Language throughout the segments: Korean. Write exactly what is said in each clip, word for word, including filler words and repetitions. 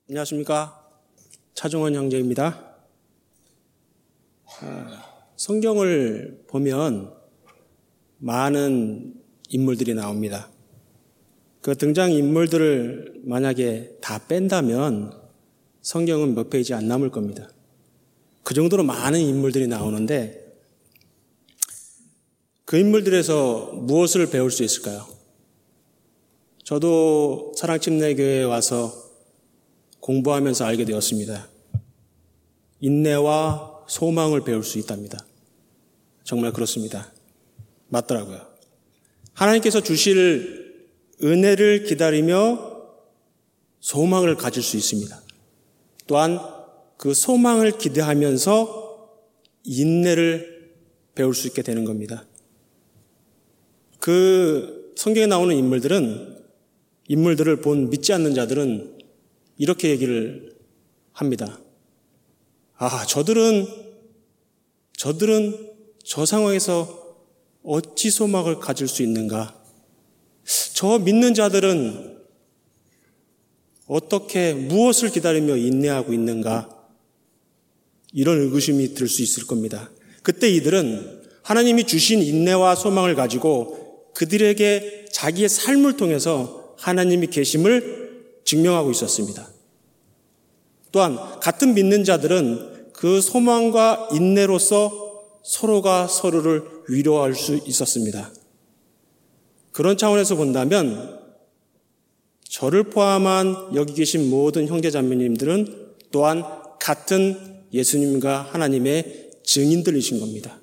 안녕하십니까. 차종원 형제입니다. 아, 성경을 보면 많은 인물들이 나옵니다. 그 등장인물들을 만약에 다 뺀다면 성경은 몇 페이지 안 남을 겁니다. 그 정도로 많은 인물들이 나오는데 그 인물들에서 무엇을 배울 수 있을까요? 저도 사랑침례교회에 와서 공부하면서 알게 되었습니다. 인내와 소망을 배울 수 있답니다. 정말 그렇습니다. 맞더라고요. 하나님께서 주실 은혜를 기다리며 소망을 가질 수 있습니다. 또한 그 소망을 기대하면서 인내를 배울 수 있게 되는 겁니다. 그 성경에 나오는 인물들은 인물들을 본 믿지 않는 자들은 이렇게 얘기를 합니다. 아, 저들은 저들은 저 상황에서 어찌 소망을 가질 수 있는가? 저 믿는 자들은 어떻게 무엇을 기다리며 인내하고 있는가? 이런 의구심이 들 수 있을 겁니다. 그때 이들은 하나님이 주신 인내와 소망을 가지고 그들에게 자기의 삶을 통해서 하나님이 계심을 증명하고 있었습니다. 또한 같은 믿는 자들은 그 소망과 인내로서 서로가 서로를 위로할 수 있었습니다. 그런 차원에서 본다면 저를 포함한 여기 계신 모든 형제자매님들은 또한 같은 예수님과 하나님의 증인들이신 겁니다.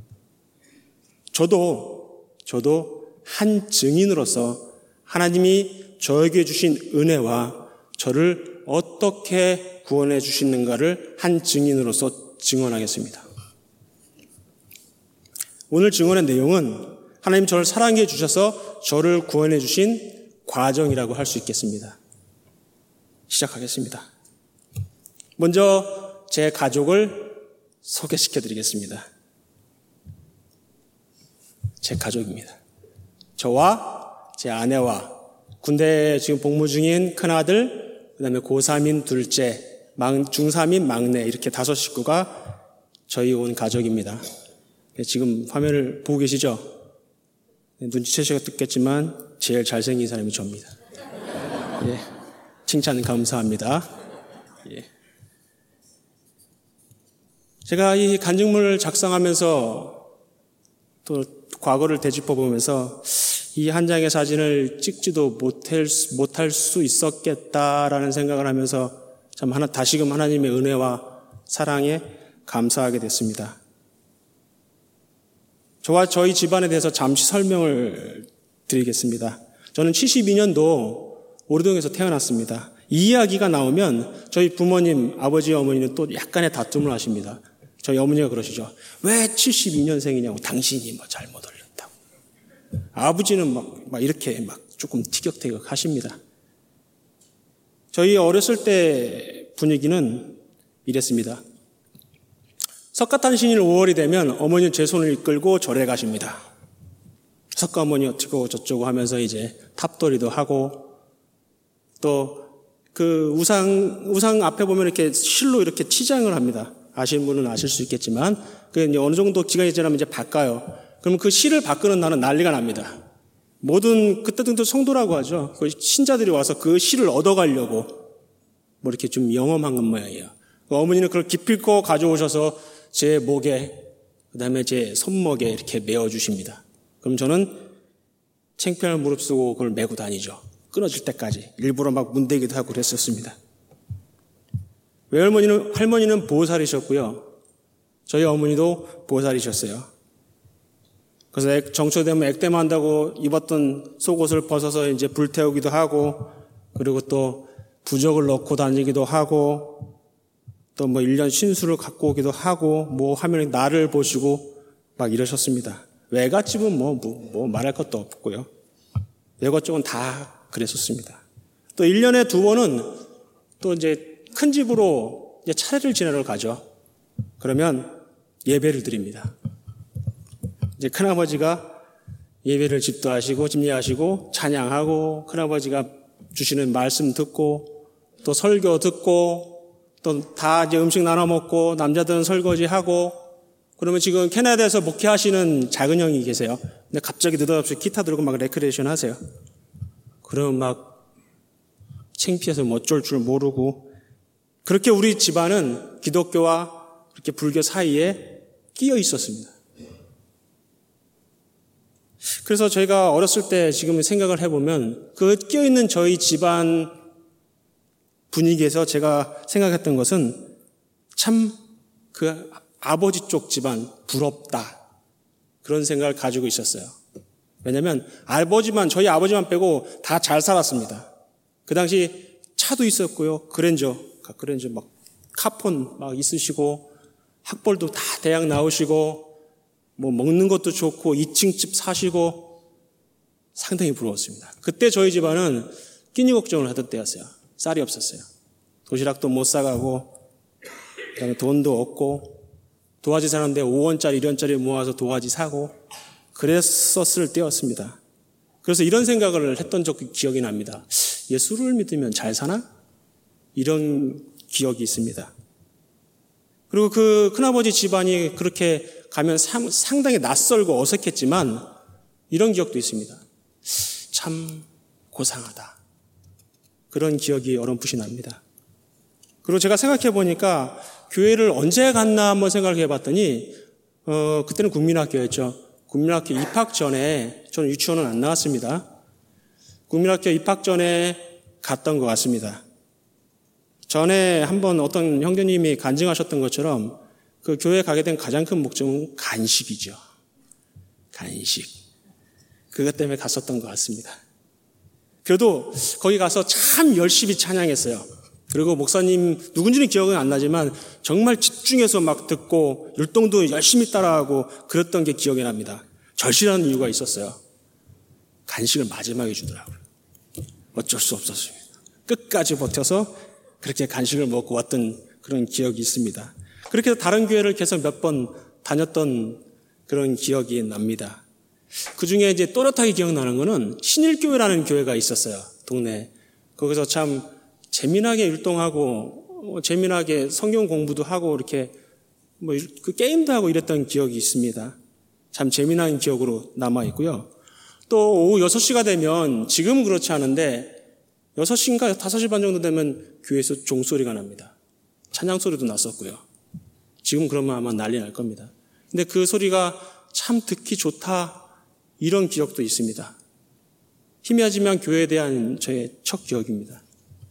저도 저도 한 증인으로서 하나님이 저에게 주신 은혜와 저를 어떻게 구원해 주시는가를 한 증인으로서 증언하겠습니다. 오늘 증언의 내용은 하나님 저를 사랑해 주셔서 저를 구원해 주신 과정이라고 할 수 있겠습니다. 시작하겠습니다. 먼저 제 가족을 소개시켜 드리겠습니다. 제 가족입니다. 저와 제 아내와 군대에 지금 복무 중인 큰아들, 그 다음에 고삼인 둘째, 중삼인 막내 이렇게 다섯 식구가 저희 온 가족입니다. 지금 화면을 보고 계시죠? 눈치채셨겠지만 제일 잘생긴 사람이 저입니다. 예, 칭찬 감사합니다. 예. 제가 이 간증문을 작성하면서 또 과거를 되짚어보면서 이 한 장의 사진을 찍지도 못할, 못할 수 있었겠다라는 생각을 하면서 참 하나, 다시금 하나님의 은혜와 사랑에 감사하게 됐습니다. 저와 저희 집안에 대해서 잠시 설명을 드리겠습니다. 저는 칠십이 년도 오르동에서 태어났습니다. 이 이야기가 나오면 저희 부모님, 아버지, 어머니는 또 약간의 다툼을 하십니다. 저희 어머니가 그러시죠. 왜 칠십이 년생이냐고, 당신이 뭐 잘못 올렸다고. 아버지는 막, 막 이렇게 막 조금 티격태격 하십니다. 저희 어렸을 때 분위기는 이랬습니다. 석가탄신일 오월이 되면 어머니는 제 손을 이끌고 절에 가십니다. 석가 어머니 어쩌고 저쩌고 하면서 이제 탑돌이도 하고 또 그 우상, 우상 앞에 보면 이렇게 실로 이렇게 치장을 합니다. 아시는 분은 아실 수 있겠지만, 그 이제 어느 정도 기간이 지나면 이제 바꿔요. 그럼 그 실을 바꾸는 날은 난리가 납니다. 모든, 그때도 성도라고 하죠. 그 신자들이 와서 그 실을 얻어가려고, 뭐 이렇게 좀 영험한 모양이에요. 어머니는 그걸 기필코 가져오셔서 제 목에, 그 다음에 제 손목에 이렇게 메어주십니다. 그럼 저는 창피할 무릎 쓰고 그걸 메고 다니죠. 끊어질 때까지. 일부러 막 문대기도 하고 그랬었습니다. 외할머니는, 할머니는 보살이셨고요. 저희 어머니도 보살이셨어요. 그래서 정초되면 액땜 한다고 입었던 속옷을 벗어서 이제 불태우기도 하고, 그리고 또 부적을 넣고 다니기도 하고, 또 뭐 일 년 신수를 갖고 오기도 하고, 뭐 하면 나를 보시고 막 이러셨습니다. 외갓집은 뭐, 뭐, 뭐 말할 것도 없고요. 외갓 쪽은 다 그랬었습니다. 또 일 년에 두 번은 또 이제 큰 집으로 이제 차례를 지내러 가죠. 그러면 예배를 드립니다. 이제 큰아버지가 예배를 집도하시고 집례하시고 찬양하고 큰아버지가 주시는 말씀 듣고 또 설교 듣고 또 다 이제 음식 나눠 먹고 남자들은 설거지하고 그러면 지금 캐나다에서 목회하시는 작은 형이 계세요. 근데 갑자기 느닷없이 기타 들고 막 레크레이션 하세요. 그러면 막 창피해서 뭐 어쩔 줄 모르고 그렇게 우리 집안은 기독교와 그렇게 불교 사이에 끼어 있었습니다. 그래서 저희가 어렸을 때 지금 생각을 해보면 그 끼어 있는 저희 집안 분위기에서 제가 생각했던 것은 참 그 아버지 쪽 집안 부럽다. 그런 생각을 가지고 있었어요. 왜냐하면 아버지만 저희 아버지만 빼고 다 잘 살았습니다. 그 당시 차도 있었고요. 그랜저, 그랜저 막 카폰 막 있으시고 학벌도 다 대학 나오시고 뭐 먹는 것도 좋고 이 층 집 사시고 상당히 부러웠습니다. 그때 저희 집안은 끼니 걱정을 하던 때였어요. 쌀이 없었어요. 도시락도 못 사가고 그다음에 돈도 없고 도화지 사는데 오 원짜리 일 원짜리 모아서 도화지 사고 그랬었을 때였습니다. 그래서 이런 생각을 했던 적 기억이 납니다. 예수를 믿으면 잘 사나? 이런 기억이 있습니다. 그리고 그 큰아버지 집안이 그렇게 가면 상, 상당히 낯설고 어색했지만 이런 기억도 있습니다. 참 고상하다. 그런 기억이 어렴풋이 납니다. 그리고 제가 생각해 보니까 교회를 언제 갔나 한번 생각을 해봤더니 어, 그때는 국민학교였죠. 국민학교 입학 전에 저는 유치원은 안 나왔습니다. 국민학교 입학 전에 갔던 것 같습니다. 전에 한번 어떤 형제님이 간증하셨던 것처럼 그 교회에 가게 된 가장 큰 목적은 간식이죠. 간식. 그것 때문에 갔었던 것 같습니다. 그래도 거기 가서 참 열심히 찬양했어요. 그리고 목사님 누군지는 기억은 안 나지만 정말 집중해서 막 듣고 율동도 열심히 따라하고 그랬던 게 기억이 납니다. 절실한 이유가 있었어요. 간식을 마지막에 주더라고요. 어쩔 수 없었습니다. 끝까지 버텨서 그렇게 간식을 먹고 왔던 그런 기억이 있습니다. 그렇게 해서 다른 교회를 계속 몇 번 다녔던 그런 기억이 납니다. 그 중에 이제 또렷하게 기억나는 거는 신일교회라는 교회가 있었어요. 동네에. 거기서 참 재미나게 율동하고 재미나게 성경 공부도 하고 이렇게 뭐 그 게임도 하고 이랬던 기억이 있습니다. 참 재미난 기억으로 남아 있고요. 또 오후 여섯 시가 되면 지금은 그렇지 않은데 여섯 시인가 다섯 시 반 정도 되면 교회에서 종소리가 납니다. 찬양 소리도 났었고요. 지금 그러면 아마 난리 날 겁니다. 근데 그 소리가 참 듣기 좋다 이런 기억도 있습니다. 희미하지만 교회에 대한 저의 첫 기억입니다.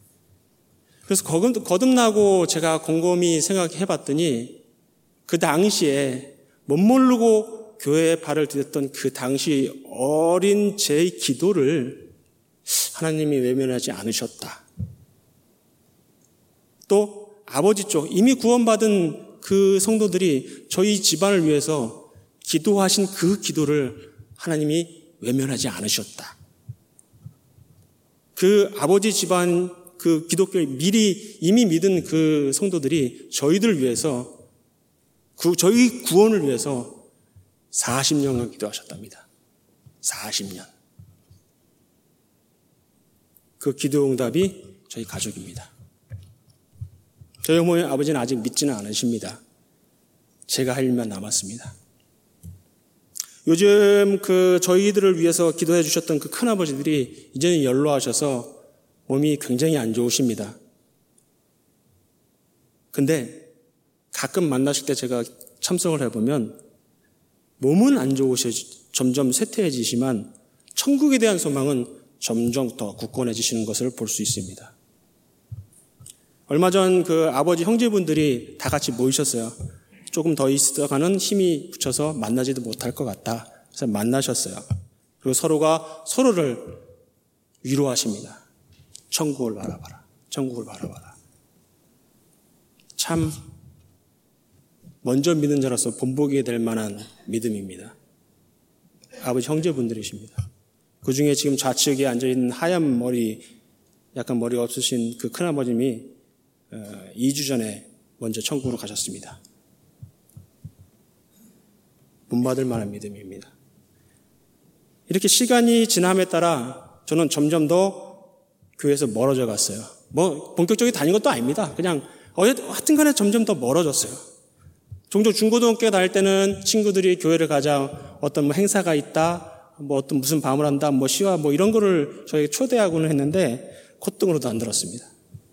그래서 거듭나고 제가 곰곰이 생각해 봤더니 그 당시에 못 모르고 교회에 발을 디뎠던 그 당시 어린 제 기도를 하나님이 외면하지 않으셨다. 또 아버지 쪽 이미 구원받은 그 성도들이 저희 집안을 위해서 기도하신 그 기도를 하나님이 외면하지 않으셨다. 그 아버지 집안 그 기독교를 미리 이미 믿은 그 성도들이 저희들 위해서 그 저희 구원을 위해서 사십 년간 기도하셨답니다. 사십 년. 그 기도 응답이 저희 가족입니다. 저희 어머니 아버지는 아직 믿지는 않으십니다. 제가 할 일만 남았습니다. 요즘 그 저희들을 위해서 기도해 주셨던 그 큰아버지들이 이제는 연로하셔서 몸이 굉장히 안 좋으십니다. 근데 가끔 만나실 때 제가 참석을 해보면 몸은 안 좋으셔 점점 쇠퇴해지지만 천국에 대한 소망은 점점 더 굳건해지시는 것을 볼 수 있습니다. 얼마 전 그 아버지 형제분들이 다 같이 모이셨어요. 조금 더 있어가는 힘이 붙여서 만나지도 못할 것 같다. 그래서 만나셨어요. 그리고 서로가 서로를 위로하십니다. 천국을 바라봐라. 천국을 바라봐라. 참 먼저 믿는 자로서 본보기에 될 만한 믿음입니다. 아버지 형제분들이십니다. 그 중에 지금 좌측에 앉아있는 하얀 머리, 약간 머리가 없으신 그 큰아버님이 이 주 전에 먼저 천국으로 가셨습니다. 본받을 만한 믿음입니다. 이렇게 시간이 지남에 따라 저는 점점 더 교회에서 멀어져 갔어요. 뭐 본격적으로 다닌 것도 아닙니다. 그냥 하여튼 간에 점점 더 멀어졌어요. 종종 중고등학교 다닐 때는 친구들이 교회를 가자, 어떤 뭐 행사가 있다, 뭐 어떤 무슨 밤을 한다, 뭐 시와 뭐 이런 거를 저에게 초대하고는 했는데 콧등으로도 안 들었습니다.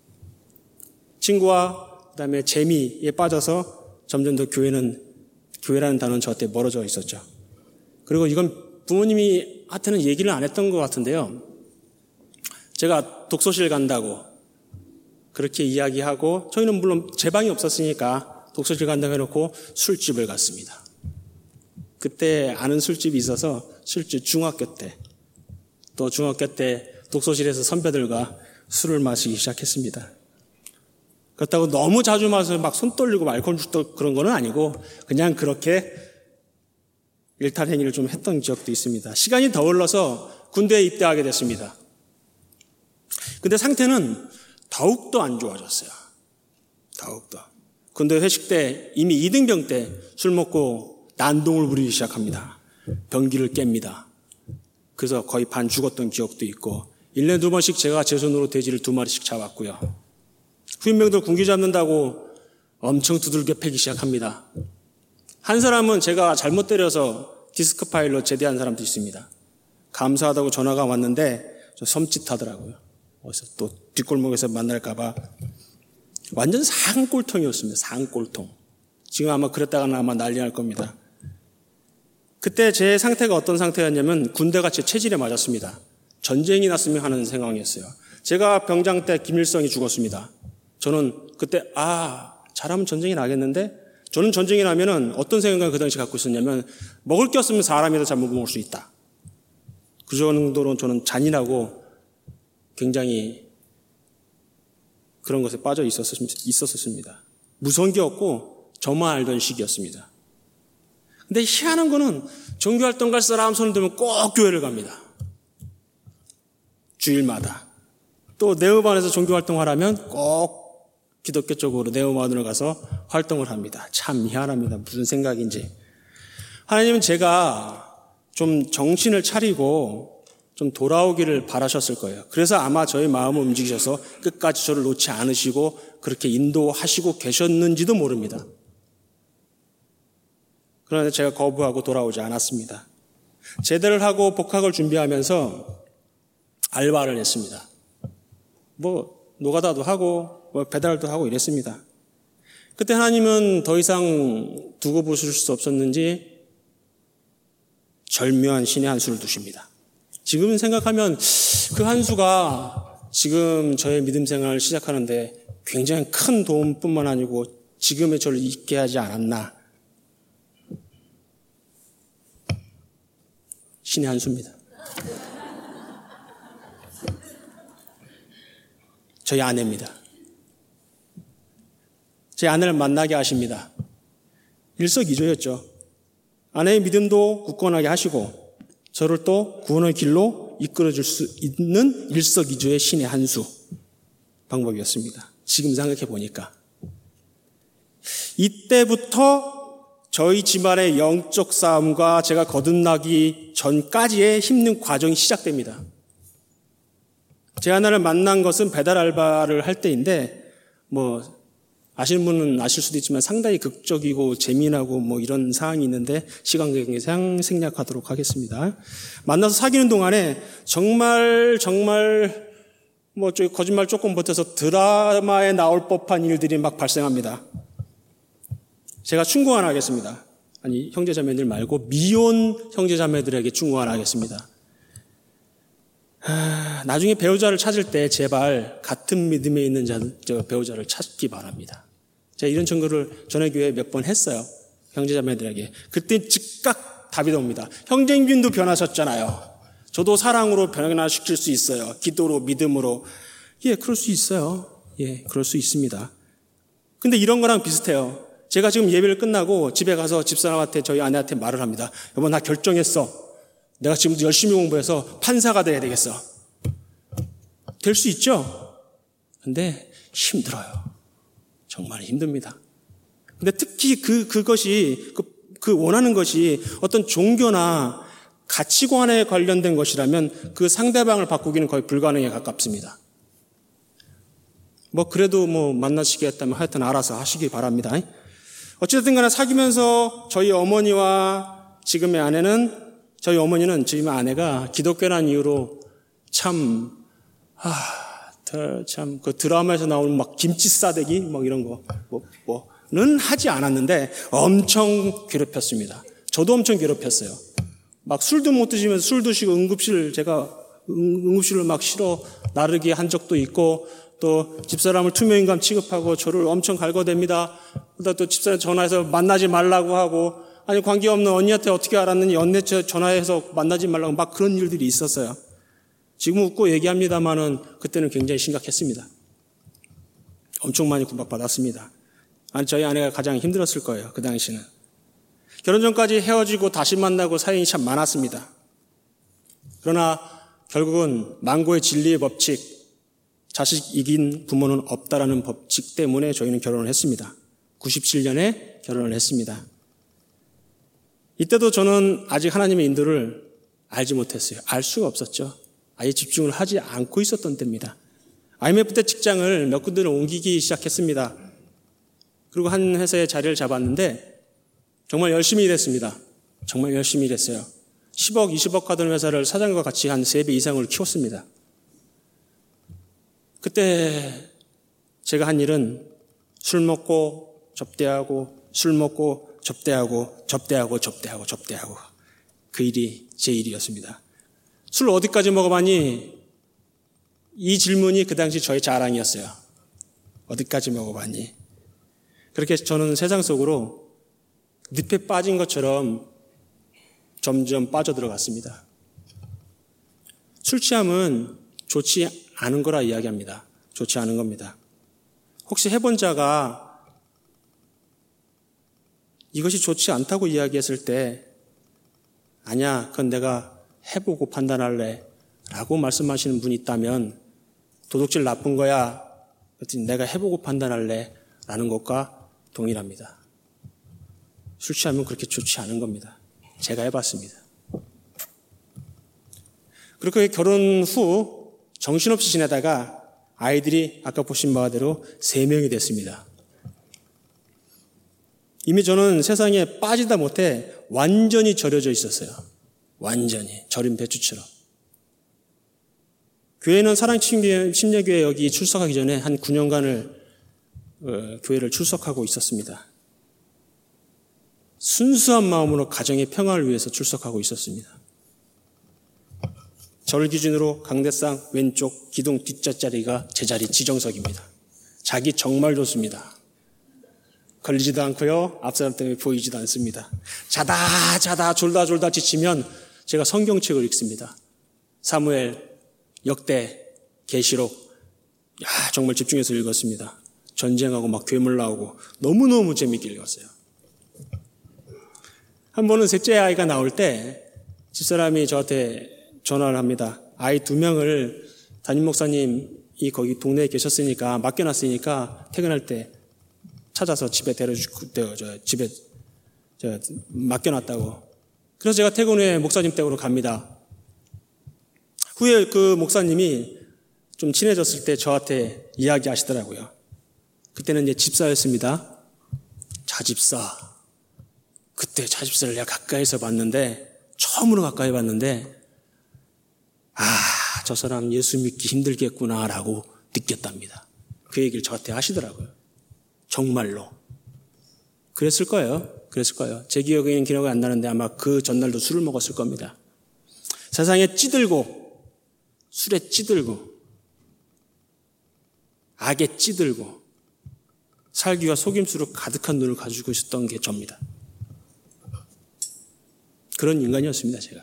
친구와 그다음에 재미에 빠져서 점점 더 교회는 교회라는 단어는 저한테 멀어져 있었죠. 그리고 이건 부모님이 하여튼 얘기를 안 했던 것 같은데요. 제가 독서실 간다고 그렇게 이야기하고 저희는 물론 제 방이 없었으니까 독서실 간다고 해놓고 술집을 갔습니다. 그때 아는 술집이 있어서 술집 중학교 때 또 중학교 때 독서실에서 선배들과 술을 마시기 시작했습니다. 그렇다고 너무 자주 마셔서 막 손 떨리고 알코올 죽도 그런 거는 아니고 그냥 그렇게 일탈행위를 좀 했던 기억도 있습니다. 시간이 더 흘러서 군대에 입대하게 됐습니다. 근데 상태는 더욱더 안 좋아졌어요. 더욱더. 군대 회식 때 이미 이등병 때 술 먹고 난동을 부리기 시작합니다. 변기를 깹니다. 그래서 거의 반 죽었던 기억도 있고 일 년에 두 번씩 제가 제 손으로 돼지를 두 마리씩 잡았고요. 후임병들 군기 잡는다고 엄청 두들겨 패기 시작합니다. 한 사람은 제가 잘못 때려서 디스크 파일로 제대한 사람도 있습니다. 감사하다고 전화가 왔는데 좀 섬찟하더라고요. 어디서 또 뒷골목에서 만날까 봐. 완전 상골통이었습니다. 상골통. 지금 아마 그랬다가는 아마 난리 날 겁니다. 그때 제 상태가 어떤 상태였냐면 군대가 제 체질에 맞았습니다. 전쟁이 났으면 하는 상황이었어요. 제가 병장 때 김일성이 죽었습니다. 저는 그때 아 잘하면 전쟁이 나겠는데 저는 전쟁이 나면은 어떤 생각을 그 당시 갖고 있었냐면 먹을 게 없으면 사람이라도 잘 먹을 수 있다. 그 정도로 저는 잔인하고 굉장히 그런 것에 빠져 있었습니다. 무서운 게 없고 저만 알던 시기였습니다. 근데 희한한 거는 종교활동 갈 사람 손을 들면 꼭 교회를 갑니다. 주일마다. 또 네오반에서 종교활동하라면 꼭 기독교 쪽으로 네오반으로 가서 활동을 합니다. 참 희한합니다. 무슨 생각인지. 하나님은 제가 좀 정신을 차리고 좀 돌아오기를 바라셨을 거예요. 그래서 아마 저의 마음을 움직이셔서 끝까지 저를 놓지 않으시고 그렇게 인도하시고 계셨는지도 모릅니다. 그런데 제가 거부하고 돌아오지 않았습니다. 제대를 하고 복학을 준비하면서 알바를 했습니다. 뭐 노가다도 하고 뭐 배달도 하고 이랬습니다. 그때 하나님은 더 이상 두고 보실 수 없었는지 절묘한 신의 한 수를 두십니다. 지금 생각하면 그 한 수가 지금 저의 믿음 생활을 시작하는데 굉장히 큰 도움뿐만 아니고 지금의 저를 있게 하지 않았나. 신의 한 수입니다. 저희 아내입니다. 제 아내를 만나게 하십니다. 일석이조였죠. 아내의 믿음도 굳건하게 하시고 저를 또 구원의 길로 이끌어줄 수 있는 일석이조의 신의 한 수 방법이었습니다. 지금 생각해 보니까. 이때부터 저희 집안의 영적 싸움과 제가 거듭나기 전까지의 힘든 과정이 시작됩니다. 제 아내를 만난 것은 배달 알바를 할 때인데 뭐 아시는 분은 아실 수도 있지만 상당히 극적이고 재미나고 뭐 이런 사항이 있는데 시간 관계상 생략하도록 하겠습니다. 만나서 사귀는 동안에 정말 정말 뭐 거짓말 조금 보태서 드라마에 나올 법한 일들이 막 발생합니다. 제가 충고 하나 하겠습니다. 아니 형제자매들 말고 미혼 형제자매들에게 충고 하나 하겠습니다. 하, 나중에 배우자를 찾을 때 제발 같은 믿음에 있는 자, 저 배우자를 찾기 바랍니다. 제가 이런 청구를 전에 교회에 몇 번 했어요. 형제자매들에게. 그때 즉각 답이 나옵니다. 형제님도 변하셨잖아요. 저도 사랑으로 변화시킬 수 있어요. 기도로, 믿음으로. 예, 그럴 수 있어요. 예, 그럴 수 있습니다. 근데 이런 거랑 비슷해요. 제가 지금 예배를 끝나고 집에 가서 집사람한테 저희 아내한테 말을 합니다. 여보, 나 결정했어. 내가 지금도 열심히 공부해서 판사가 돼야 되겠어. 될 수 있죠? 근데 힘들어요. 정말 힘듭니다. 근데 특히 그, 그것이, 그, 그 원하는 것이 어떤 종교나 가치관에 관련된 것이라면 그 상대방을 바꾸기는 거의 불가능에 가깝습니다. 뭐 그래도 뭐 만나시겠다면 하여튼 알아서 하시기 바랍니다. 어쨌든 간에 사귀면서 저희 어머니와 지금의 아내는, 저희 어머니는 지금의 아내가 기독교란 이유로 참, 아, 참, 그 드라마에서 나오는 막 김치 싸대기, 막 이런 거, 뭐, 뭐는 하지 않았는데 엄청 괴롭혔습니다. 저도 엄청 괴롭혔어요. 막 술도 못 드시면서 술 드시고 응급실, 제가 응급실을 막 실어 나르게 한 적도 있고, 또 집사람을 투명인간 취급하고 저를 엄청 갈궈댑니다. 그러다 또 집사람 전화해서 만나지 말라고 하고, 아니 관계없는 언니한테 어떻게 알았느니 언니 전화해서 만나지 말라고 막 그런 일들이 있었어요. 지금 웃고 얘기합니다마는 그때는 굉장히 심각했습니다. 엄청 많이 구박받았습니다. 아니 저희 아내가 가장 힘들었을 거예요. 그 당시는. 결혼 전까지 헤어지고 다시 만나고 사연이 참 많았습니다. 그러나 결국은 망고의 진리의 법칙, 자식 이긴 부모는 없다라는 법칙 때문에 저희는 결혼을 했습니다. 구십칠 년에 결혼을 했습니다. 이때도 저는 아직 하나님의 인도를 알지 못했어요. 알 수가 없었죠. 아예 집중을 하지 않고 있었던 때입니다. 아이엠에프 때 직장을 몇 군데를 옮기기 시작했습니다. 그리고 한 회사에 자리를 잡았는데 정말 열심히 일했습니다. 정말 열심히 일했어요. 십억, 이십억 하던 회사를 사장과 같이 한 세 배 이상으로 키웠습니다. 그때 제가 한 일은 술 먹고 접대하고 술 먹고 접대하고 접대하고 접대하고 접대하고 그 일이 제 일이었습니다. 술 어디까지 먹어봤니? 이 질문이 그 당시 저의 자랑이었어요. 어디까지 먹어봤니? 그렇게 저는 세상 속으로 늪에 빠진 것처럼 점점 빠져들어갔습니다. 술 취함은 좋지 않은 거라 이야기합니다. 좋지 않은 겁니다. 혹시 해본 자가 이것이 좋지 않다고 이야기했을 때 아니야, 그건 내가 해보고 판단할래 라고 말씀하시는 분이 있다면 도둑질 나쁜 거야, 내가 해보고 판단할래 라는 것과 동일합니다. 술 취하면 그렇게 좋지 않은 겁니다. 제가 해봤습니다. 그렇게 결혼 후 정신없이 지내다가 아이들이 아까 보신 바대로 세 명이 됐습니다. 이미 저는 세상에 빠지다 못해 완전히 절여져 있었어요. 완전히 절인 배추처럼. 교회는 사랑침례교회 여기 출석하기 전에 한 구 년간을 어, 교회를 출석하고 있었습니다. 순수한 마음으로 가정의 평화를 위해서 출석하고 있었습니다. 저를 기준으로 강대상 왼쪽 기둥 뒷자리가 제 자리 지정석입니다. 자기 정말 좋습니다. 걸리지도 않고요. 앞사람 때문에 보이지도 않습니다. 자다 자다 졸다 졸다 지치면 제가 성경책을 읽습니다. 사무엘, 역대, 계시록, 야 정말 집중해서 읽었습니다. 전쟁하고 막 괴물 나오고 너무너무 재밌게 읽었어요. 한 번은 셋째 아이가 나올 때 집사람이 저한테 전화를 합니다. 아이 두 명을 담임 목사님이 거기 동네에 계셨으니까 맡겨놨으니까 퇴근할 때 찾아서 집에 데려주고 저 집에 저 맡겨놨다고. 그래서 제가 퇴근 후에 목사님 댁으로 갑니다. 후에 그 목사님이 좀 친해졌을 때 저한테 이야기하시더라고요. 그때는 이제 집사였습니다. 자집사. 그때 자집사를 내가 가까이서 봤는데 처음으로 가까이 봤는데 아, 저 사람 예수 믿기 힘들겠구나라고 느꼈답니다. 그 얘기를 저한테 하시더라고요. 정말로. 그랬을 거예요. 그랬을 거예요. 제 기억에는 기억이 안 나는데 아마 그 전날도 술을 먹었을 겁니다. 세상에 찌들고 술에 찌들고 악에 찌들고 살기가 속임수로 가득한 눈을 가지고 있었던 게 접니다. 그런 인간이었습니다, 제가.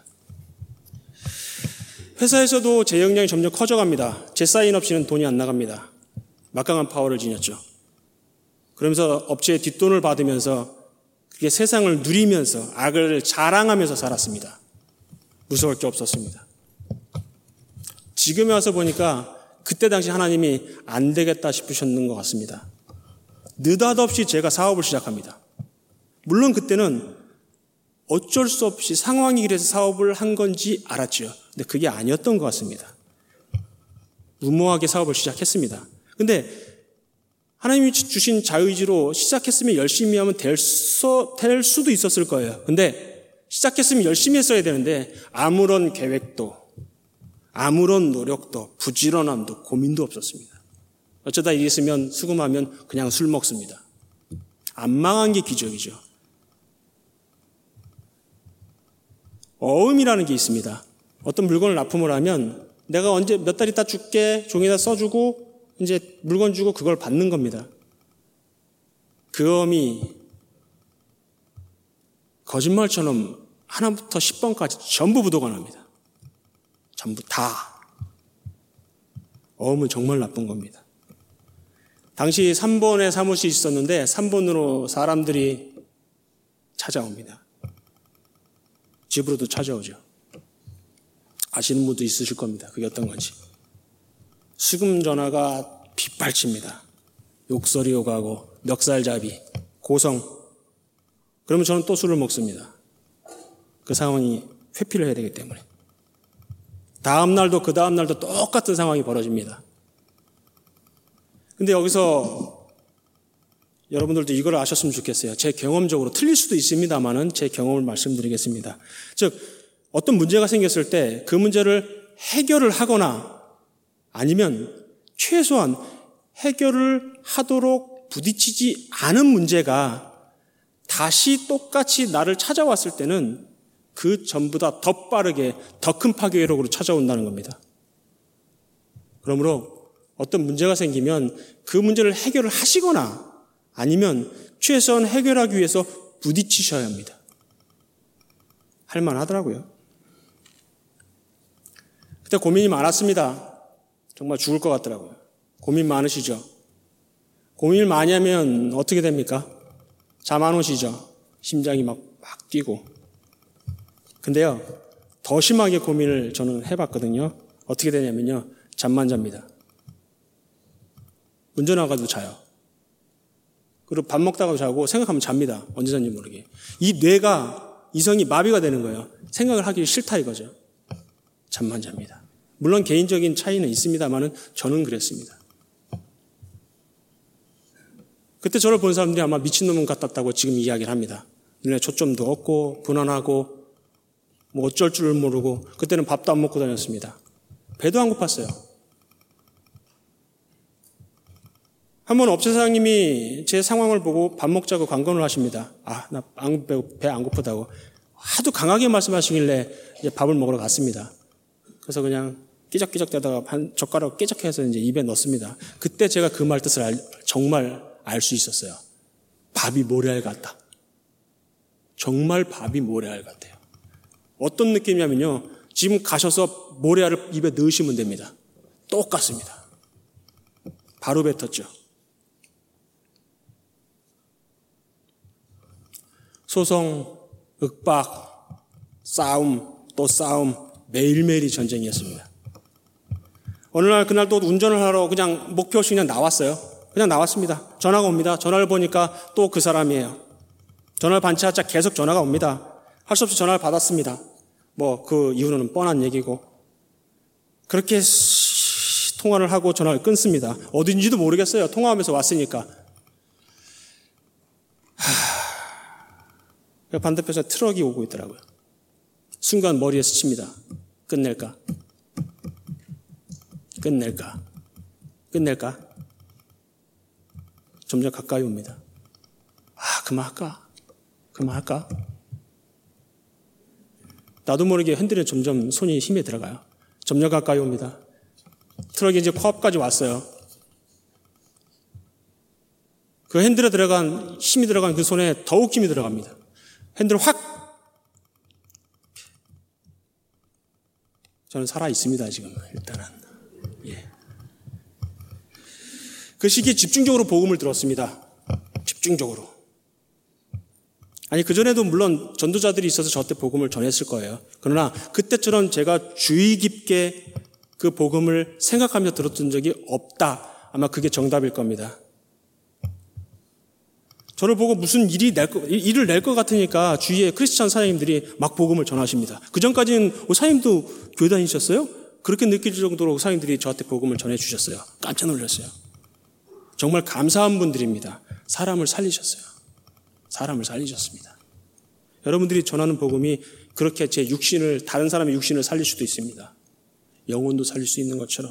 회사에서도 제 역량이 점점 커져갑니다. 제 사인 없이는 돈이 안 나갑니다. 막강한 파워를 지녔죠. 그러면서 업체의 뒷돈을 받으면서 그게 세상을 누리면서 악을 자랑하면서 살았습니다. 무서울 게 없었습니다. 지금에 와서 보니까 그때 당시 하나님이 안 되겠다 싶으셨는 것 같습니다. 느닷없이 제가 사업을 시작합니다. 물론 그때는 어쩔 수 없이 상황이 그래서 사업을 한 건지 알았죠. 근데 그게 아니었던 것 같습니다. 무모하게 사업을 시작했습니다. 근데 하나님이 주신 자유의지로 시작했으면 열심히 하면 될, 수, 될 수도 있었을 거예요. 근데 시작했으면 열심히 했어야 되는데 아무런 계획도 아무런 노력도 부지런함도 고민도 없었습니다. 어쩌다 일 있으면 수금하면 그냥 술 먹습니다. 안 망한 게 기적이죠. 어음이라는 게 있습니다. 어떤 물건을 납품을 하면 내가 언제 몇 달 있다 줄게 종이에다 써주고 이제 물건 주고 그걸 받는 겁니다. 그 어음이 거짓말처럼 하나부터 십 번까지 전부 부도가 납니다. 전부 다. 어음은 정말 나쁜 겁니다. 당시 삼 번에 사무실이 있었는데 삼 번으로 사람들이 찾아옵니다. 집으로도 찾아오죠. 아시는 분도 있으실 겁니다. 그게 어떤 건지. 수금 전화가 빗발칩니다. 욕설이 오가고 멱살잡이, 고성. 그러면 저는 또 술을 먹습니다. 그 상황이 회피를 해야 되기 때문에. 다음 날도 그 다음 날도 똑같은 상황이 벌어집니다. 근데 여기서 여러분들도 이걸 아셨으면 좋겠어요. 제 경험적으로 틀릴 수도 있습니다만은 제 경험을 말씀드리겠습니다. 즉 어떤 문제가 생겼을 때 그 문제를 해결을 하거나 아니면 최소한 해결을 하도록 부딪히지 않은 문제가 다시 똑같이 나를 찾아왔을 때는 그 전보다 더 빠르게 더 큰 파괴력으로 찾아온다는 겁니다. 그러므로 어떤 문제가 생기면 그 문제를 해결을 하시거나 아니면 최소한 해결하기 위해서 부딪히셔야 합니다. 할만하더라고요. 그때 고민이 많았습니다. 정말 죽을 것 같더라고요. 고민 많으시죠? 고민을 많이 하면 어떻게 됩니까? 잠 안 오시죠? 심장이 막, 막 뛰고. 근데요, 더 심하게 고민을 저는 해봤거든요. 어떻게 되냐면요, 잠만 잡니다. 운전하다가도 자요. 그리고 밥 먹다가도 자고 생각하면 잡니다. 언제 잔지 모르게. 이 뇌가, 이성이 마비가 되는 거예요. 생각을 하기 싫다 이거죠. 잠만 잡니다. 물론 개인적인 차이는 있습니다만은 저는 그랬습니다. 그때 저를 본 사람들이 아마 미친놈 같았다고 지금 이야기를 합니다. 눈에 초점도 없고 분한하고 뭐 어쩔 줄 모르고 그때는 밥도 안 먹고 다녔습니다. 배도 안 고팠어요. 한번 업체 사장님이 제 상황을 보고 밥 먹자고 관건을 하십니다. 아, 나 배 안 고프다고. 하도 강하게 말씀하시길래 이제 밥을 먹으러 갔습니다. 그래서 그냥 끼적끼적 대다가 한 젓가락 끼적해서 이제 입에 넣습니다. 그때 제가 그 말 뜻을 알, 정말 알 수 있었어요. 밥이 모래알 같다. 정말 밥이 모래알 같아요. 어떤 느낌이냐면요. 지금 가셔서 모래알을 입에 넣으시면 됩니다. 똑같습니다. 바로 뱉었죠. 소송, 윽박, 싸움, 또 싸움, 매일매일이 전쟁이었습니다. 어느 날 그날 또 운전을 하러 그냥 목표 없이 그냥 나왔어요. 그냥 나왔습니다. 전화가 옵니다. 전화를 보니까 또 그 사람이에요. 전화를 반치하자 계속 전화가 옵니다. 할 수 없이 전화를 받았습니다. 뭐 그 이유는 뻔한 얘기고. 그렇게 통화를 하고 전화를 끊습니다. 어딘지도 모르겠어요. 통화하면서 왔으니까. 하... 반대편에서 트럭이 오고 있더라고요. 순간 머리에 스칩니다. 끝낼까? 끝낼까? 끝낼까? 점점 가까이 옵니다. 아, 그만할까? 그만할까? 나도 모르게 핸들에 점점 손이 힘이 들어가요. 점점 가까이 옵니다. 트럭이 이제 코앞까지 왔어요. 그 핸들에 들어간, 힘이 들어간 그 손에 더욱 힘이 들어갑니다. 핸들을 확! 저는 살아 있습니다, 지금, 일단은. 예. 그 시기에 집중적으로 복음을 들었습니다. 집중적으로. 아니, 그전에도 물론 전도자들이 있어서 저한테 복음을 전했을 거예요. 그러나 그때처럼 제가 주의 깊게 그 복음을 생각하며 들었던 적이 없다. 아마 그게 정답일 겁니다. 저를 보고 무슨 일이 낼 거, 일을 낼 것 같으니까 주위에 크리스찬 사장님들이 막 복음을 전하십니다. 그 전까지는 어, 사장님도 교회 다니셨어요? 그렇게 느낄 정도로 사장님들이 저한테 복음을 전해주셨어요. 깜짝 놀랐어요. 정말 감사한 분들입니다. 사람을 살리셨어요. 사람을 살리셨습니다. 여러분들이 전하는 복음이 그렇게 제 육신을, 다른 사람의 육신을 살릴 수도 있습니다. 영혼도 살릴 수 있는 것처럼.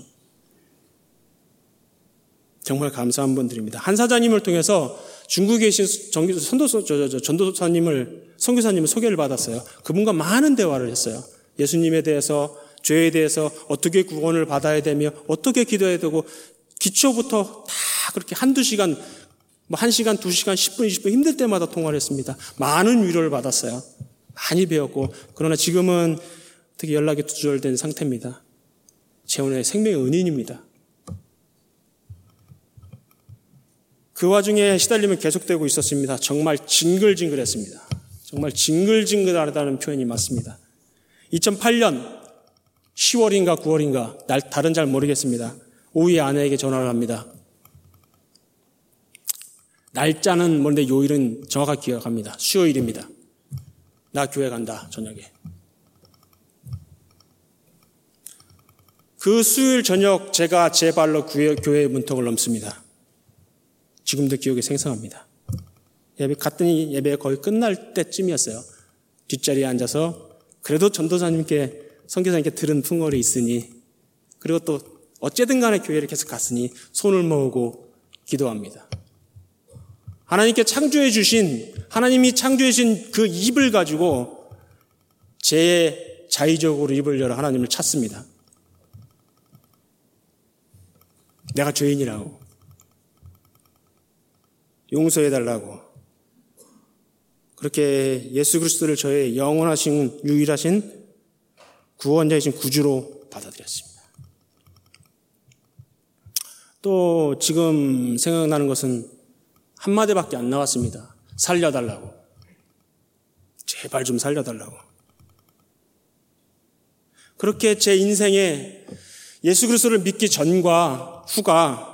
정말 감사한 분들입니다. 한 사장님을 통해서 중국에 계신 전도사, 전도사님을, 선교사님을 소개를 받았어요. 그분과 많은 대화를 했어요. 예수님에 대해서, 죄에 대해서 어떻게 구원을 받아야 되며 어떻게 기도해야 되고 기초부터 다 그렇게 한두 시간, 뭐 한 시간, 두 시간, 십 분, 이십 분 힘들 때마다 통화를 했습니다. 많은 위로를 받았어요. 많이 배웠고, 그러나 지금은 어떻게 연락이 두절된 상태입니다. 제 오늘의 생명의 은인입니다. 그 와중에 시달림은 계속되고 있었습니다. 정말 징글징글했습니다. 정말 징글징글하다는 표현이 맞습니다. 이천팔 년 시월인가 구월인가, 날, 달은 잘 모르겠습니다. 오후에 아내에게 전화를 합니다. 날짜는 뭔데 요일은 정확하게 기억합니다. 수요일입니다. 나 교회 간다, 저녁에. 그 수요일 저녁 제가 제 발로 교회, 교회 문턱을 넘습니다. 지금도 기억이 생생합니다. 예배 갔더니 예배가 거의 끝날 때쯤이었어요. 뒷자리에 앉아서 그래도 전도사님께, 선교사님께 들은 풍월이 있으니, 그리고 또 어쨌든 간에 교회를 계속 갔으니 손을 모으고 기도합니다. 하나님께 창조해 주신, 하나님이 창조해 주신 그 입을 가지고 제 자의적으로 입을 열어 하나님을 찾습니다. 내가 죄인이라고, 용서해달라고, 그렇게 예수 그리스도를 저의 영원하신, 유일하신 구원자이신 구주로 받아들였습니다. 또 지금 생각나는 것은 한마디밖에 안 나왔습니다. 살려달라고. 제발 좀 살려달라고. 그렇게 제 인생에 예수 그리스도를 믿기 전과 후가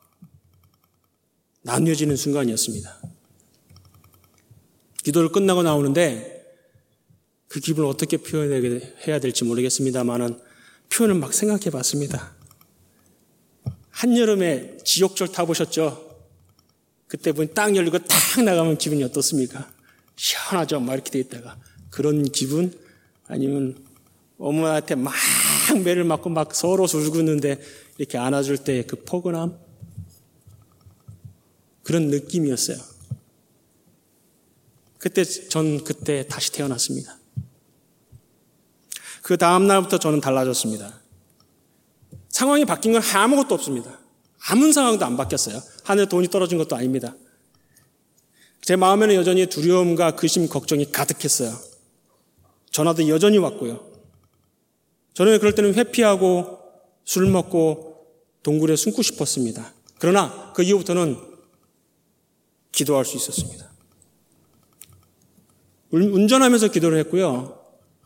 나뉘어지는 순간이었습니다. 기도를 끝나고 나오는데 그 기분을 어떻게 표현해야 될지 모르겠습니다만은 표현을 막 생각해 봤습니다. 한여름에 지옥철 타보셨죠? 그때 문 딱 열리고 딱 나가면 기분이 어떻습니까? 시원하죠? 막 이렇게 돼 있다가. 그런 기분? 아니면 어머니한테 막 매를 맞고 막 서로 울고있는데 이렇게 안아줄 때 그 포근함? 그런 느낌이었어요. 그때, 전 그때 다시 태어났습니다. 그 다음날부터 저는 달라졌습니다. 상황이 바뀐 건 아무것도 없습니다. 아무 상황도 안 바뀌었어요. 하늘에 돈이 떨어진 것도 아닙니다. 제 마음에는 여전히 두려움과 근심, 걱정이 가득했어요. 전화도 여전히 왔고요. 저는 그럴 때는 회피하고 술 먹고 동굴에 숨고 싶었습니다. 그러나 그 이후부터는 기도할 수 있었습니다. 운전하면서 기도를 했고요.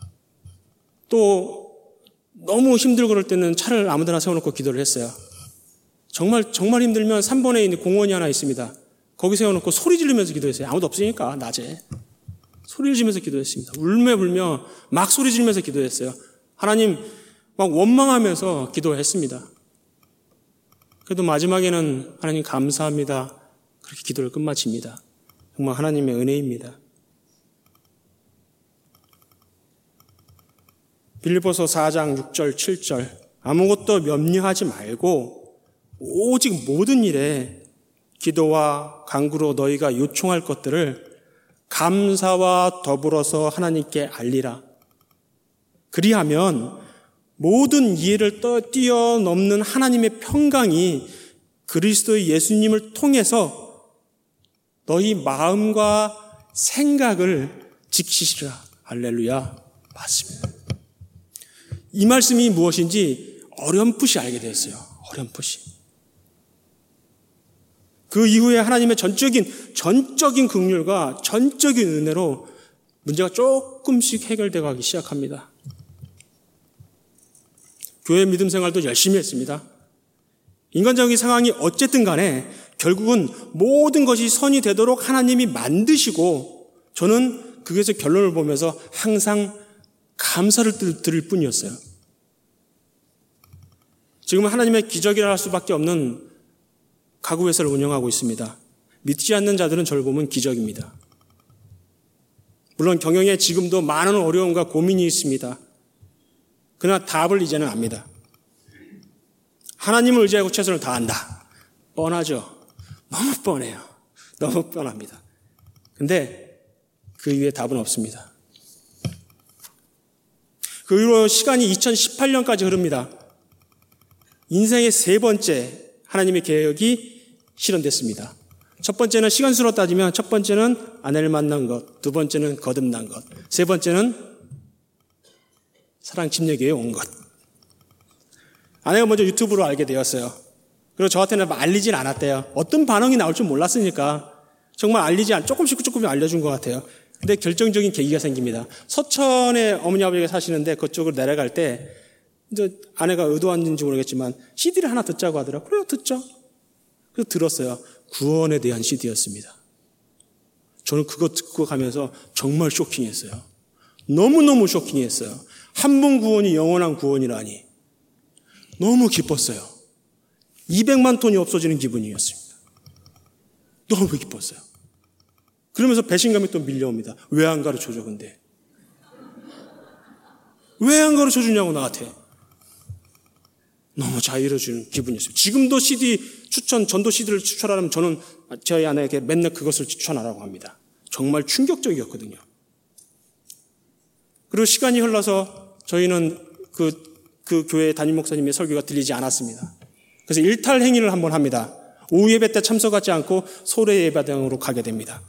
또 너무 힘들고 그럴 때는 차를 아무 데나 세워놓고 기도를 했어요. 정말 정말 힘들면 삼 번에 있는 공원이 하나 있습니다. 거기 세워놓고 소리 지르면서 기도했어요. 아무도 없으니까 낮에. 소리를 지르면서 기도했습니다. 울며 불며 막 소리 지르면서 기도했어요. 하나님 막 원망하면서 기도했습니다. 그래도 마지막에는 하나님 감사합니다. 그렇게 기도를 끝마칩니다. 정말 하나님의 은혜입니다. 빌립보서 사 장 육 절 칠 절 아무것도 염려하지 말고 오직 모든 일에 기도와 간구로 너희가 요청할 것들을 감사와 더불어서 하나님께 알리라. 그리하면 모든 이해를 뛰어넘는 하나님의 평강이 그리스도의 예수님을 통해서 너희 마음과 생각을 지키시리라. 할렐루야. 맞습니다. 이 말씀이 무엇인지 어렴풋이 알게 되었어요. 어렴풋이. 그 이후에 하나님의 전적인 전적인 긍휼과 전적인 은혜로 문제가 조금씩 해결되어 가기 시작합니다. 교회 믿음 생활도 열심히 했습니다. 인간적인 상황이 어쨌든 간에 결국은 모든 것이 선이 되도록 하나님이 만드시고 저는 그것의 결론을 보면서 항상 감사를 드릴 뿐이었어요. 지금은 하나님의 기적이라 할 수밖에 없는 가구회사를 운영하고 있습니다. 믿지 않는 자들은 저를 보면 기적입니다. 물론 경영에 지금도 많은 어려움과 고민이 있습니다. 그러나 답을 이제는 압니다. 하나님을 의지하고 최선을 다한다. 뻔하죠. 너무 뻔해요. 너무 뻔합니다. 근데 그 이후에 답은 없습니다. 그 이후로 시간이 이천십팔 년까지 흐릅니다. 인생의 세 번째 하나님의 계획이 실현됐습니다. 첫 번째는 시간수로 따지면 첫 번째는 아내를 만난 것, 두 번째는 거듭난 것, 세 번째는 사랑 침례교회에 온 것. 아내가 먼저 유튜브로 알게 되었어요. 그리고 저한테는 알리진 않았대요. 어떤 반응이 나올 줄 몰랐으니까 정말 알리지 않, 조금씩 조금씩 알려준 것 같아요. 근데 결정적인 계기가 생깁니다. 서천에 어머니 아버지가 사시는데 그쪽으로 내려갈 때 이제 아내가 의도한지 모르겠지만 씨디를 하나 듣자고 하더라고요. 그래요, 듣죠. 그래서 들었어요. 구원에 대한 씨디였습니다. 저는 그거 듣고 가면서 정말 쇼킹했어요. 너무너무 쇼킹했어요. 한 번 구원이 영원한 구원이라니. 너무 기뻤어요. 이백만 톤이 없어지는 기분이었습니다. 너무 기뻤어요. 그러면서 배신감이 또 밀려옵니다. 왜 안 가르쳐줘 근데. 왜 안 가르쳐주냐고 나한테. 너무 자유를 주는 기분이었어요. 지금도 씨디 추천, 전도 씨디를 추천하면 저는 저희 아내에게 맨날 그것을 추천하라고 합니다. 정말 충격적이었거든요. 그리고 시간이 흘러서 저희는 그, 그 교회 담임 목사님의 설교가 들리지 않았습니다. 그래서 일탈 행위를 한번 합니다. 오후 예배 때 참석하지 않고 소래 예배당으로 가게 됩니다.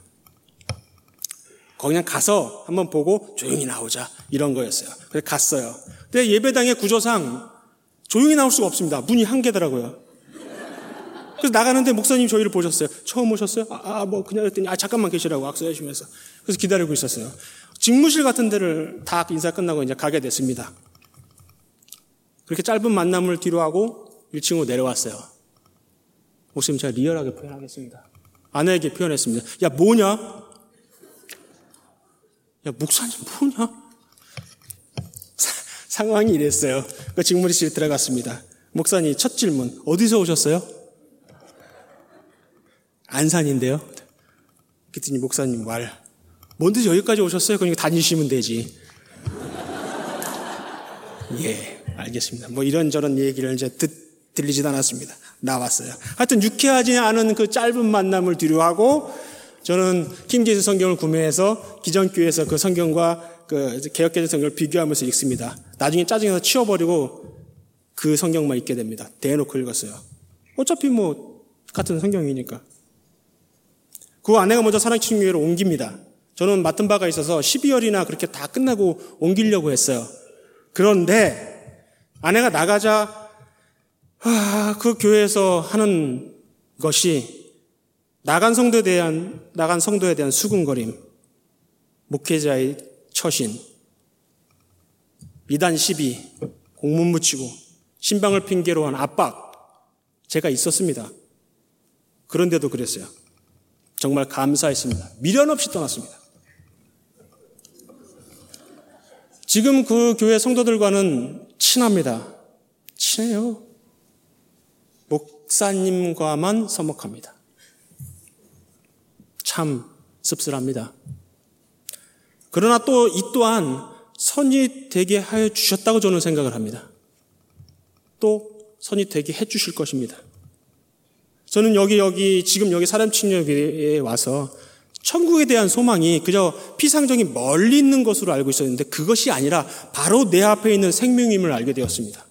거기 그냥 가서 한번 보고 조용히 나오자 이런 거였어요. 그래서 갔어요. 근데 예배당의 구조상 조용히 나올 수가 없습니다. 문이 한 개더라고요. 그래서 나가는데 목사님 저희를 보셨어요. 처음 오셨어요? 아, 뭐 그냥 그랬더니 아 잠깐만 계시라고 악수해 주면서 그래서 기다리고 있었어요. 직무실 같은 데를 다 인사 끝나고 이제 가게 됐습니다. 그렇게 짧은 만남을 뒤로 하고 일 층으로 내려왔어요. 목사님 제가 리얼하게 표현하겠습니다. 아내에게 표현했습니다. 야 뭐냐? 야 목사님 뭐냐? 상황이 이랬어요. 그 직무실에 들어갔습니다. 목사님 첫 질문 어디서 오셨어요? 안산인데요. 그랬더니 목사님 말 뭔데 여기까지 오셨어요? 그러니까 다니시면 되지. 예, 알겠습니다. 뭐 이런저런 얘기를 이제 듣, 들리지도 않았습니다. 나왔어요. 하여튼 유쾌하지 않은 그 짧은 만남을 뒤로하고 저는 킹제이슨 성경을 구매해서 기존교회에서 그 성경과 그 개역개정 성경을 비교하면서 읽습니다. 나중에 짜증내서 치워버리고 그 성경만 읽게 됩니다. 대놓고 읽었어요. 어차피 뭐 같은 성경이니까. 그 아내가 먼저 사랑침례교회로 옮깁니다. 저는 맡은 바가 있어서 십이월이나 그렇게 다 끝나고 옮기려고 했어요. 그런데 아내가 나가자 아, 그 교회에서 하는 것이 나간 성도에 대한 나간 성도에 대한 수군거림, 목회자의 처신, 이단 시비, 공문 묻히고 신방을 핑계로 한 압박 제가 있었습니다. 그런데도 그랬어요. 정말 감사했습니다. 미련 없이 떠났습니다. 지금 그 교회 성도들과는 친합니다. 친해요. 목사님과만 서먹합니다. 참 씁쓸합니다. 그러나 또 이 또한 선이 되게 하여 주셨다고 저는 생각을 합니다. 또 선이 되게 해 주실 것입니다. 저는 여기 여기 지금 여기 사람침례교회에 와서 천국에 대한 소망이 그저 피상적인 멀리 있는 것으로 알고 있었는데 그것이 아니라 바로 내 앞에 있는 생명임을 알게 되었습니다.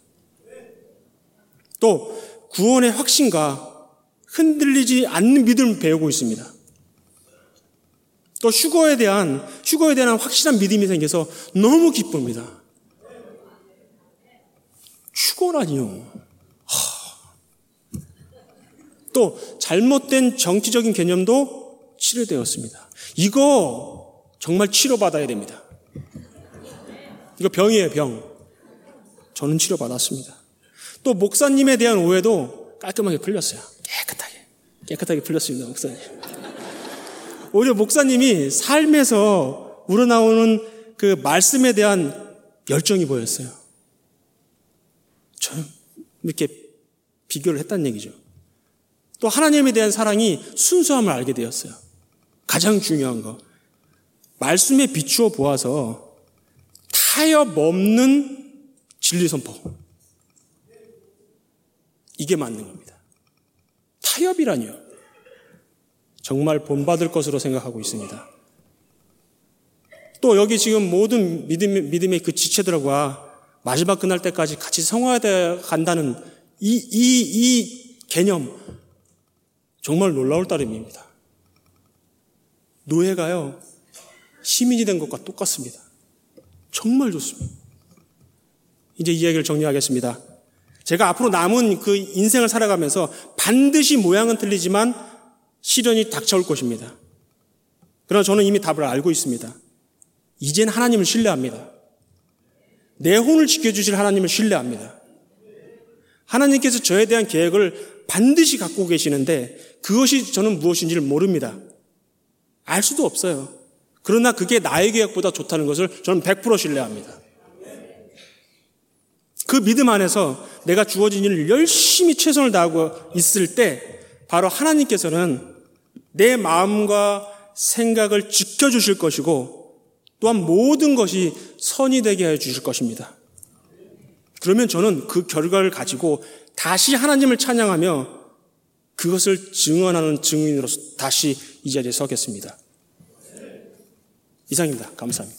또 구원의 확신과 흔들리지 않는 믿음을 배우고 있습니다. 또 휴거에 대한 휴거에 대한 확실한 믿음이 생겨서 너무 기쁩니다. 휴거라니요. 하. 또 잘못된 정치적인 개념도 치료되었습니다. 이거 정말 치료받아야 됩니다. 이거 병이에요, 병. 저는 치료받았습니다. 또 목사님에 대한 오해도 깔끔하게 풀렸어요. 깨끗하게. 깨끗하게 풀렸습니다, 목사님. 오히려 목사님이 삶에서 우러나오는 그 말씀에 대한 열정이 보였어요. 저는 이렇게 비교를 했다는 얘기죠. 또 하나님에 대한 사랑이 순수함을 알게 되었어요. 가장 중요한 거. 말씀에 비추어 보아서 타협 없는 진리 선포. 이게 맞는 겁니다. 타협이라니요. 정말 본받을 것으로 생각하고 있습니다. 또 여기 지금 모든 믿음, 믿음의 그 지체들과 마지막 그날 때까지 같이 성화되어 간다는 이, 이, 이 개념 정말 놀라울 따름입니다. 노예가요 시민이 된 것과 똑같습니다. 정말 좋습니다. 이제 이 이야기를 정리하겠습니다. 제가 앞으로 남은 그 인생을 살아가면서 반드시 모양은 틀리지만 시련이 닥쳐올 것입니다. 그러나 저는 이미 답을 알고 있습니다. 이젠 하나님을 신뢰합니다. 내 혼을 지켜주실 하나님을 신뢰합니다. 하나님께서 저에 대한 계획을 반드시 갖고 계시는데 그것이 저는 무엇인지를 모릅니다. 알 수도 없어요. 그러나 그게 나의 계획보다 좋다는 것을 저는 백 퍼센트 신뢰합니다. 그 믿음 안에서 내가 주어진 일을 열심히 최선을 다하고 있을 때 바로 하나님께서는 내 마음과 생각을 지켜주실 것이고 또한 모든 것이 선이 되게 해 주실 것입니다. 그러면 저는 그 결과를 가지고 다시 하나님을 찬양하며 그것을 증언하는 증인으로서 다시 이 자리에 서겠습니다. 이상입니다. 감사합니다.